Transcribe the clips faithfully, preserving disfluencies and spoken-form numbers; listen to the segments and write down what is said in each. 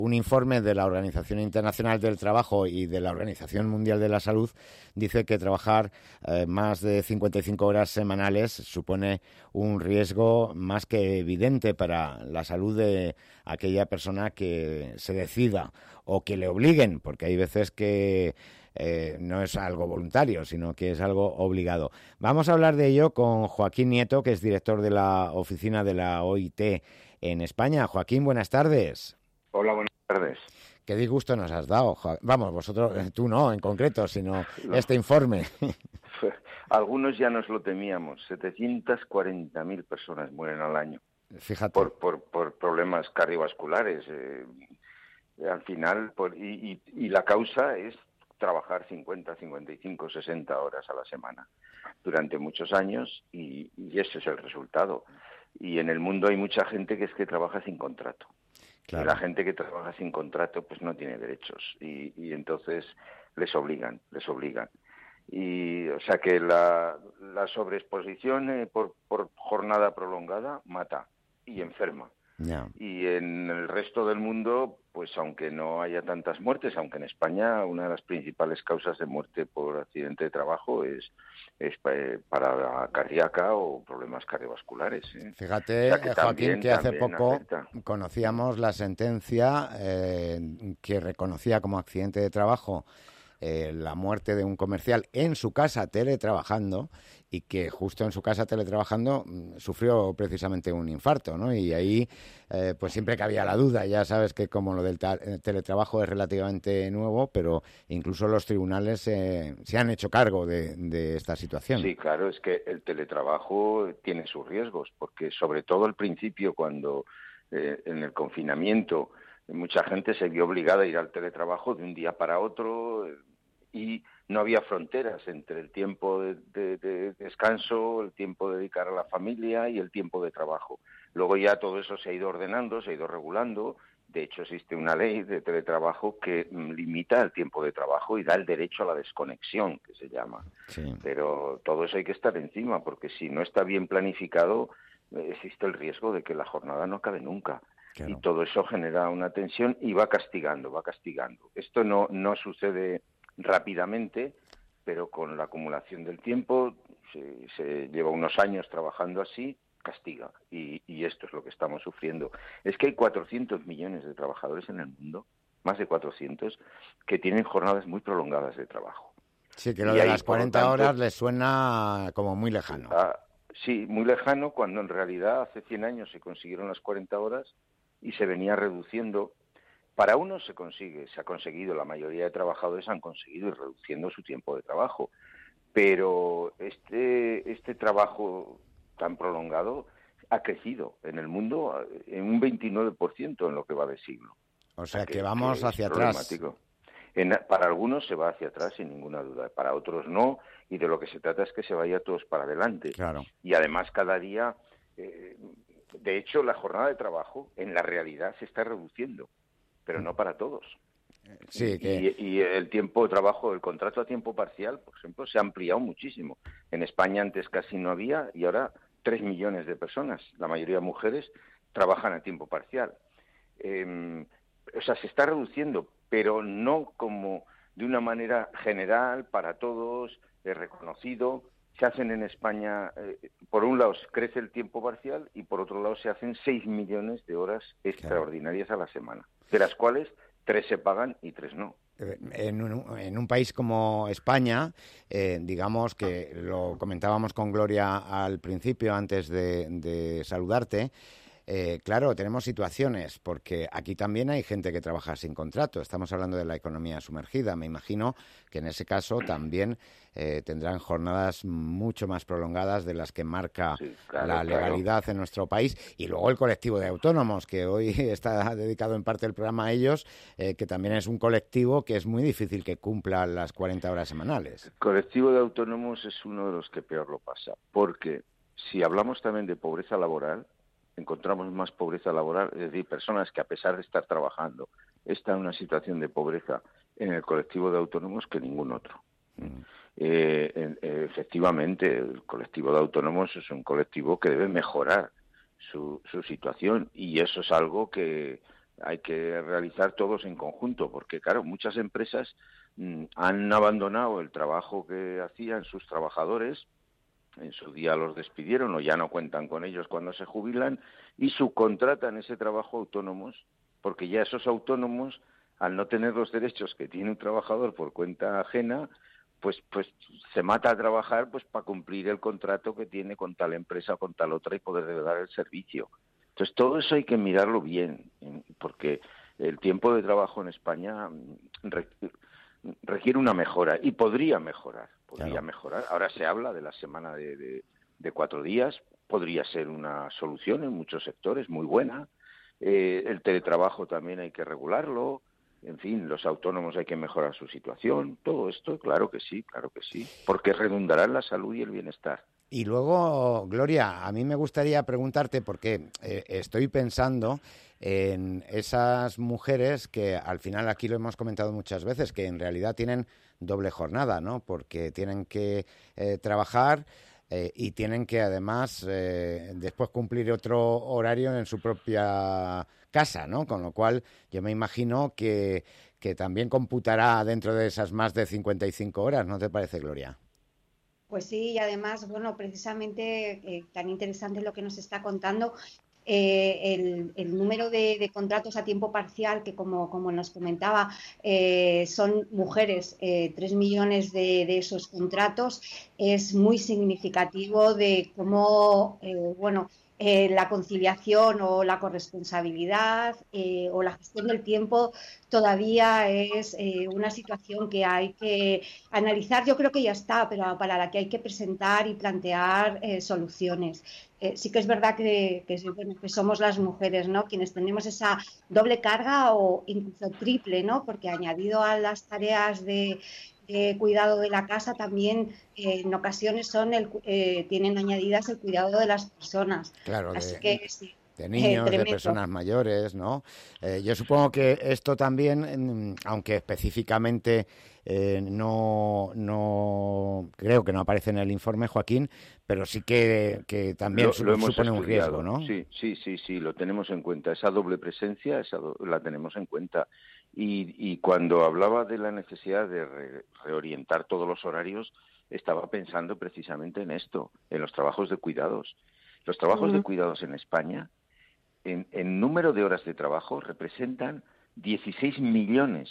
Un informe de la Organización Internacional del Trabajo y de la Organización Mundial de la Salud dice que trabajar eh, más de cincuenta y cinco horas semanales supone un riesgo más que evidente para la salud de aquella persona que se decida o que le obliguen, porque hay veces que eh, no es algo voluntario, sino que es algo obligado. Vamos a hablar de ello con Joaquín Nieto, que es director de la oficina de la O I T en España. Joaquín, buenas tardes. Hola, buenas tardes. Qué disgusto nos has dado. Vamos, vosotros, tú no en concreto, sino no. Este informe. Algunos ya nos lo temíamos. setecientas cuarenta mil personas mueren al año. Fíjate. Por, por, por problemas cardiovasculares. Eh, al final, por, y, y, y la causa es trabajar cincuenta, cincuenta y cinco, sesenta horas a la semana durante muchos años y, y ese es el resultado. Y en el mundo hay mucha gente que es que trabaja sin contrato. Claro. Y la gente que trabaja sin contrato pues no tiene derechos y, y entonces les obligan, les obligan. Y o sea que la, la sobreexposición eh, por, por jornada prolongada mata y enferma. Yeah. Y en el resto del mundo, pues aunque no haya tantas muertes, aunque en España una de las principales causas de muerte por accidente de trabajo es, es parada cardíaca o problemas cardiovasculares. ¿eh? Fíjate, o sea que Joaquín, también, que hace poco afecta. conocíamos la sentencia eh, que reconocía como accidente de trabajo Eh, la muerte de un comercial en su casa teletrabajando y que justo en su casa teletrabajando mmm, sufrió precisamente un infarto, ¿no? Y ahí eh, pues siempre cabía la duda. Ya sabes que como lo del teletrabajo es relativamente nuevo, pero incluso los tribunales eh, se han hecho cargo de, de esta situación. Sí, claro, es que el teletrabajo tiene sus riesgos, porque sobre todo al principio, cuando eh, en el confinamiento mucha gente se vio obligada a ir al teletrabajo de un día para otro y no había fronteras entre el tiempo de, de, de descanso, el tiempo de dedicar a la familia y el tiempo de trabajo. Luego ya todo eso se ha ido ordenando, se ha ido regulando. De hecho, existe una ley de teletrabajo que limita el tiempo de trabajo y da el derecho a la desconexión, que se llama. Sí. Pero todo eso hay que estar encima, porque si no está bien planificado, existe el riesgo de que la jornada no acabe nunca. Claro. Y todo eso genera una tensión y va castigando, va castigando. Esto no, no sucede rápidamente, pero con la acumulación del tiempo, se, se lleva unos años trabajando así, castiga. Y, y esto es lo que estamos sufriendo. Es que hay cuatrocientos millones de trabajadores en el mundo, más de cuatrocientos, que tienen jornadas muy prolongadas de trabajo. Sí, que lo y de ahí, las cuarenta tanto, horas les suena como muy lejano. Ah, sí, muy lejano, cuando en realidad hace cien años se consiguieron las cuarenta horas y se venía reduciendo. Para unos se consigue, se ha conseguido, la mayoría de trabajadores han conseguido ir reduciendo su tiempo de trabajo, pero este, este trabajo tan prolongado ha crecido en el mundo en un veintinueve por ciento en lo que va de siglo. O sea, que, que vamos que hacia atrás. En, para algunos se va hacia atrás sin ninguna duda, para otros no, y de lo que se trata es que se vaya todos para adelante. Claro. Y además cada día, eh, de hecho, la jornada de trabajo en la realidad se está reduciendo, pero no para todos. Sí, que... y, y el tiempo de trabajo, el contrato a tiempo parcial, por ejemplo, se ha ampliado muchísimo. En España antes casi no había y ahora tres millones de personas, la mayoría mujeres, trabajan a tiempo parcial. Eh, o sea, se está reduciendo, pero no como de una manera general para todos, eh, reconocido. Se hacen en España, eh, por un lado crece el tiempo parcial y por otro lado se hacen seis millones de horas extraordinarias a la semana, de las cuales tres se pagan y tres no. En un, en un país como España, eh, digamos que lo comentábamos con Gloria al principio, antes de, de saludarte, Eh, claro, tenemos situaciones, porque aquí también hay gente que trabaja sin contrato. Estamos hablando de la economía sumergida. Me imagino que en ese caso también eh, tendrán jornadas mucho más prolongadas de las que marca sí, claro, la legalidad claro. en nuestro país. Y luego el colectivo de autónomos, que hoy está dedicado en parte el programa a ellos, eh, que también es un colectivo que es muy difícil que cumpla las cuarenta horas semanales. El colectivo de autónomos es uno de los que peor lo pasa, porque si hablamos también de pobreza laboral, encontramos más pobreza laboral, es decir, personas que a pesar de estar trabajando están en una situación de pobreza en el colectivo de autónomos que ningún otro. Mm. Eh, eh, efectivamente, el colectivo de autónomos es un colectivo que debe mejorar su, su situación y eso es algo que hay que realizar todos en conjunto, porque claro, muchas empresas mmm, han abandonado el trabajo que hacían sus trabajadores, en su día los despidieron o ya no cuentan con ellos cuando se jubilan, y subcontratan ese trabajo a autónomos, porque ya esos autónomos, al no tener los derechos que tiene un trabajador por cuenta ajena, pues pues se mata a trabajar pues para cumplir el contrato que tiene con tal empresa o con tal otra y poder dar el servicio. Entonces todo eso hay que mirarlo bien, porque el tiempo de trabajo en España requiere una mejora y podría mejorar, podría claro. mejorar. Ahora se habla de la semana de, de, de cuatro días, podría ser una solución en muchos sectores muy buena. Eh, el teletrabajo también hay que regularlo. En fin, los autónomos hay que mejorar su situación. Todo esto, claro que sí, claro que sí, porque redundará en la salud y el bienestar. Y luego, Gloria, a mí me gustaría preguntarte, porque eh, estoy pensando en esas mujeres que al final, aquí lo hemos comentado muchas veces, que en realidad tienen doble jornada, ¿no? Porque tienen que eh, trabajar eh, y tienen que además eh, después cumplir otro horario en su propia casa, ¿no? Con lo cual yo me imagino que, que también computará dentro de esas más de cincuenta y cinco horas, ¿no te parece, Gloria? Pues sí, y además, bueno, precisamente eh, tan interesante lo que nos está contando, eh, el, el número de, de contratos a tiempo parcial, que como, como nos comentaba, eh, son mujeres, eh, tres millones de, de esos contratos, es muy significativo de cómo, eh, bueno, eh, la conciliación o la corresponsabilidad eh, o la gestión del tiempo todavía es eh, una situación que hay que analizar. Yo creo que ya está, pero para la que hay que presentar y plantear eh, soluciones. Eh, sí que es verdad que, que, bueno, que somos las mujeres, ¿no?, quienes tenemos esa doble carga o incluso triple, ¿no?, porque añadido a las tareas de, de cuidado de la casa también eh, en ocasiones son el, eh, tienen añadidas el cuidado de las personas. Claro, Así de, que sí. de niños, eh, de personas mayores, ¿no? Eh, yo supongo que esto también, aunque específicamente eh, no, no creo que no aparece en el informe, Joaquín, pero sí que, que también lo, su, lo hemos supone estudiado. Un riesgo, ¿no? Sí, sí, sí, sí, lo tenemos en cuenta. Esa doble presencia esa do, la tenemos en cuenta. Y, y cuando hablaba de la necesidad de re, reorientar todos los horarios, estaba pensando precisamente en esto, en los trabajos de cuidados. Los trabajos mm. de cuidados en España, en, en número de horas de trabajo, representan dieciséis millones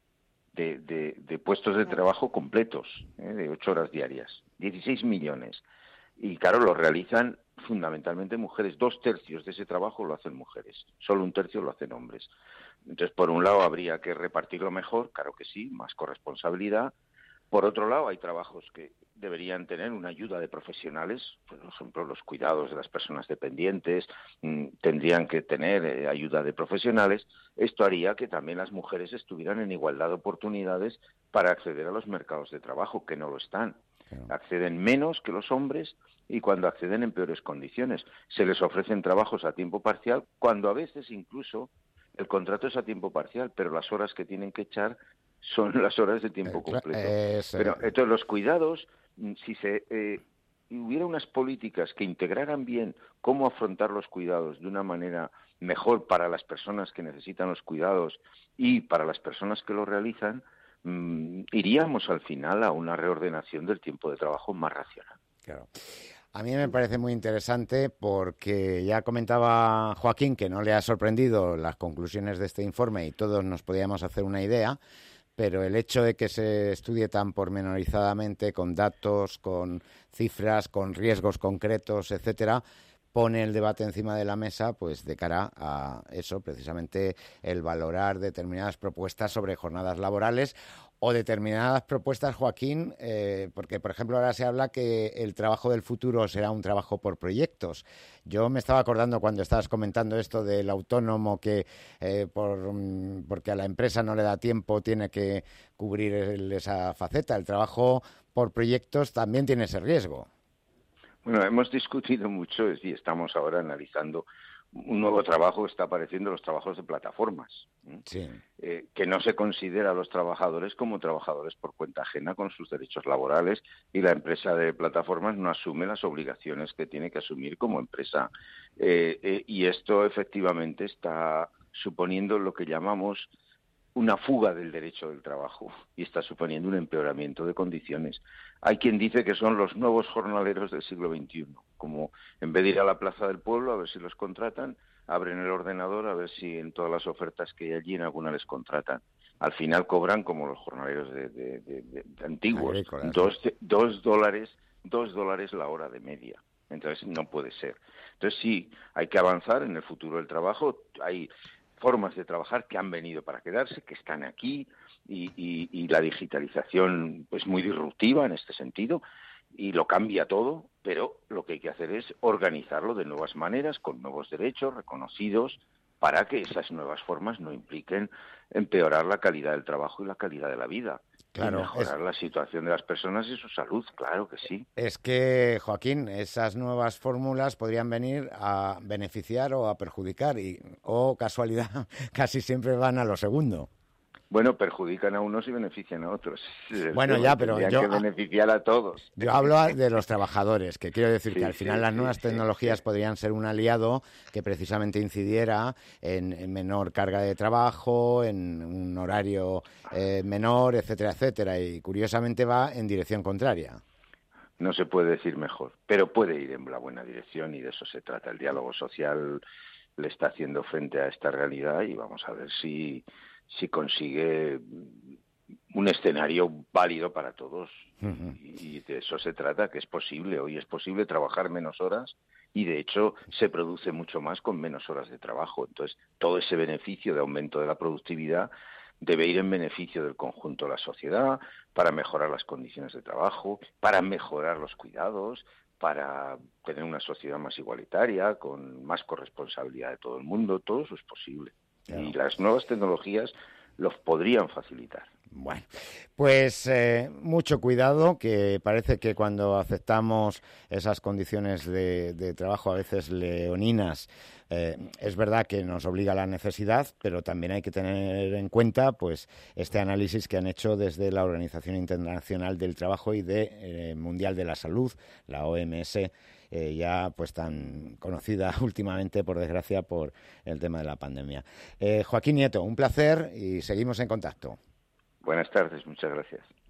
de, de, de puestos de trabajo completos, ¿eh? de ocho horas diarias. dieciséis millones. Y claro, lo realizan fundamentalmente mujeres. Dos tercios de ese trabajo lo hacen mujeres, solo un tercio lo hacen hombres. Entonces, por un lado, habría que repartirlo mejor, claro que sí, más corresponsabilidad. Por otro lado, hay trabajos que deberían tener una ayuda de profesionales, por ejemplo, los cuidados de las personas dependientes, mmm, tendrían que tener eh, ayuda de profesionales. Esto haría que también las mujeres estuvieran en igualdad de oportunidades para acceder a los mercados de trabajo, que no lo están. Claro. Acceden menos que los hombres y cuando acceden en peores condiciones. Se les ofrecen trabajos a tiempo parcial, cuando a veces incluso el contrato es a tiempo parcial, pero las horas que tienen que echar son las horas de tiempo completo. Es, Pero entonces los cuidados, si se eh, hubiera unas políticas que integraran bien cómo afrontar los cuidados de una manera mejor para las personas que necesitan los cuidados y para las personas que los realizan, mmm, iríamos al final a una reordenación del tiempo de trabajo más racional. Claro. A mí me parece muy interesante porque ya comentaba Joaquín que no le ha sorprendido las conclusiones de este informe y todos nos podíamos hacer una idea, pero el hecho de que se estudie tan pormenorizadamente, con datos, con cifras, con riesgos concretos, etcétera, pone el debate encima de la mesa, pues de cara a eso, precisamente el valorar determinadas propuestas sobre jornadas laborales o determinadas propuestas, Joaquín, eh, porque, por ejemplo, ahora se habla que el trabajo del futuro será un trabajo por proyectos. Yo me estaba acordando cuando estabas comentando esto del autónomo que, eh, por, porque a la empresa no le da tiempo, tiene que cubrir el, esa faceta. El trabajo por proyectos también tiene ese riesgo. Bueno, hemos discutido mucho y estamos ahora analizando un nuevo trabajo que está apareciendo, los trabajos de plataformas, sí. eh, que no se considera a los trabajadores como trabajadores por cuenta ajena con sus derechos laborales y la empresa de plataformas no asume las obligaciones que tiene que asumir como empresa. Eh, eh, y esto efectivamente está suponiendo lo que llamamos una fuga del derecho del trabajo y está suponiendo un empeoramiento de condiciones. Hay quien dice que son los nuevos jornaleros del siglo veintiuno, como en vez de ir a la plaza del pueblo a ver si los contratan, abren el ordenador a ver si en todas las ofertas que hay allí en alguna les contratan. Al final cobran como los jornaleros de, de, de, de, de antiguos, dos, dos dólares, dos dólares la hora de media. Entonces no puede ser. Entonces sí, hay que avanzar en el futuro del trabajo. Hay formas de trabajar que han venido para quedarse, que están aquí, y, y, y la digitalización pues muy disruptiva en este sentido, y lo cambia todo, pero lo que hay que hacer es organizarlo de nuevas maneras, con nuevos derechos reconocidos, para que esas nuevas formas no impliquen empeorar la calidad del trabajo y la calidad de la vida. Claro, y mejorar es, la situación de las personas y su salud, claro que sí. Es que, Joaquín, esas nuevas fórmulas podrían venir a beneficiar o a perjudicar, y, o casualidad, casi siempre van a lo segundo. Bueno, perjudican a unos y benefician a otros. Bueno, ya, pero yo... que beneficiar a todos. Yo hablo de los trabajadores, que quiero decir sí, que al final sí, las nuevas sí, tecnologías sí. podrían ser un aliado que precisamente incidiera en, en menor carga de trabajo, en un horario eh, menor, etcétera, etcétera. Y curiosamente va en dirección contraria. No se puede decir mejor, pero puede ir en la buena dirección y de eso se trata. El diálogo social le está haciendo frente a esta realidad y vamos a ver si... si consigue un escenario válido para todos. Uh-huh. Y de eso se trata, que es posible. Hoy es posible trabajar menos horas y, de hecho, se produce mucho más con menos horas de trabajo. Entonces, todo ese beneficio de aumento de la productividad debe ir en beneficio del conjunto de la sociedad, para mejorar las condiciones de trabajo, para mejorar los cuidados, para tener una sociedad más igualitaria, con más corresponsabilidad de todo el mundo. Todo eso es posible. Claro. Y las nuevas tecnologías los podrían facilitar. Bueno, pues eh, mucho cuidado, que parece que cuando aceptamos esas condiciones de, de trabajo a veces leoninas, eh, es verdad que nos obliga a la necesidad, pero también hay que tener en cuenta pues este análisis que han hecho desde la Organización Internacional del Trabajo y de eh, Mundial de la Salud, la O M S, Eh, ya pues tan conocida últimamente, por desgracia, por el tema de la pandemia. Eh, Joaquín Nieto, un placer y seguimos en contacto. Buenas tardes, muchas gracias.